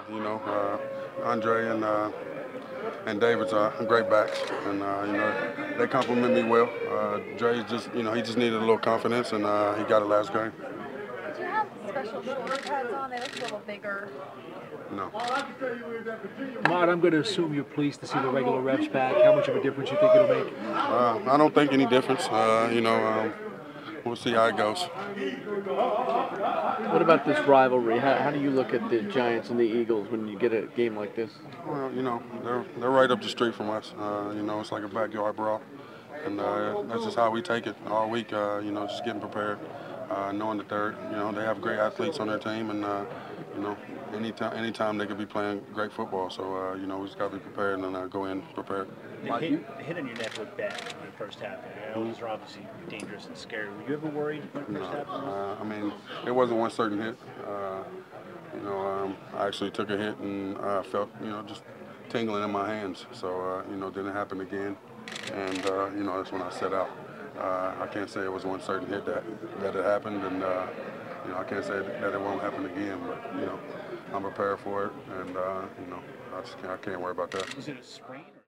Andre and David's great backs, and they compliment me well. Dre just he just needed a little confidence, and he got it last game. Did you have special shoulder pads on? They look a little bigger. No. Ahmad, I'm going to assume you're pleased to see the regular reps back. How much of a difference you think it'll make? I don't think any difference. We'll see how it goes. What about this rivalry? How do you look at the Giants and the Eagles when you get a game like this? Well, they're right up the street from us. It's like a backyard brawl, and that's just how we take it all week. Just getting prepared, knowing that they have great athletes on their team, and anytime they could be playing great football. So we just got to be prepared and go in prepared. The hit on your neck looked bad in the first half. Those are obviously dangerous and scary. Were you ever worried when the first half? It wasn't one certain hit. I actually took a hit and felt, just tingling in my hands. So, didn't happen again. And, that's when I set out. I can't say it was one certain hit that it happened. And, I can't say that it won't happen again. But, I'm prepared for it. And, I can't worry about that. Was it a sprain?